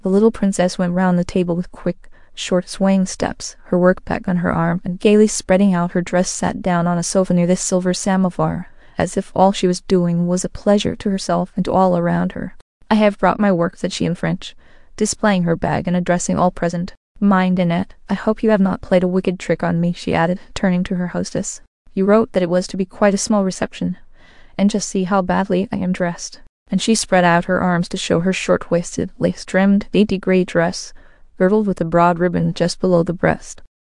The little princess went round the table with quick, short swaying steps, her work-bag on her arm, and gaily spreading out her dress sat down on a sofa near the silver samovar, as if all she was doing was a pleasure to herself and to all around her. "I have brought my work," said she in French, displaying her bag and addressing all present. "Mind, Annette, I hope you have not played a wicked trick on me," she added, turning to her hostess. "You wrote that it was to be quite a small reception, and just see how badly I am dressed." And she spread out her arms to show her short-waisted, lace-trimmed, dainty grey dress, girdled with a broad ribbon just below the breast.